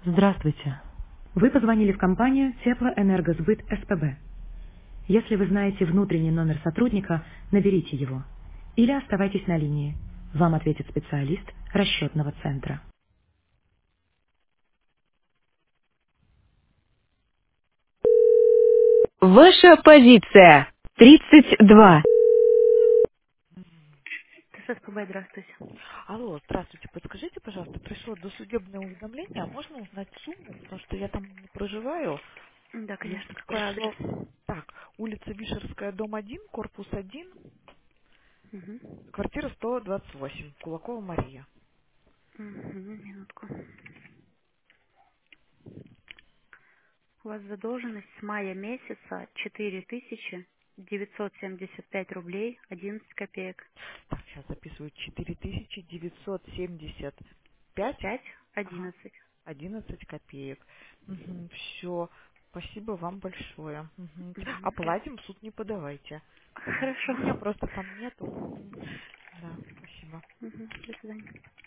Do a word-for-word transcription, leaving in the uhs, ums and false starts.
Здравствуйте. Вы позвонили в компанию Теплоэнергосбыт СПБ. Если вы знаете внутренний номер сотрудника, наберите его. Или оставайтесь на линии. Вам ответит специалист расчетного центра. Ваша позиция. тридцать два. СПБ, здравствуйте. Алло, здравствуйте. Подскажите, пожалуйста, пришло досудебное уведомление, а можно узнать сумму, потому что я там не проживаю. Да, конечно. Если Какой адрес? пришло... Так, улица Вишерская, дом один, корпус один, Угу. квартира сто двадцать восемь, Кулакова Мария. Угу, минутку. У вас задолженность с мая месяца четыре тысячи девятьсот семьдесят пять рублей одиннадцать копеек. Так, сейчас записываю. четыре тысячи девятьсот семьдесят пять, Пять ага, одиннадцать. одиннадцать копеек. Угу, все. Спасибо вам большое. Мгм. Мгм. Оплатим, в суд не подавайте. Да. У меня Хорошо. просто там нету. Мгм. Да, спасибо. Мгм. До свидания.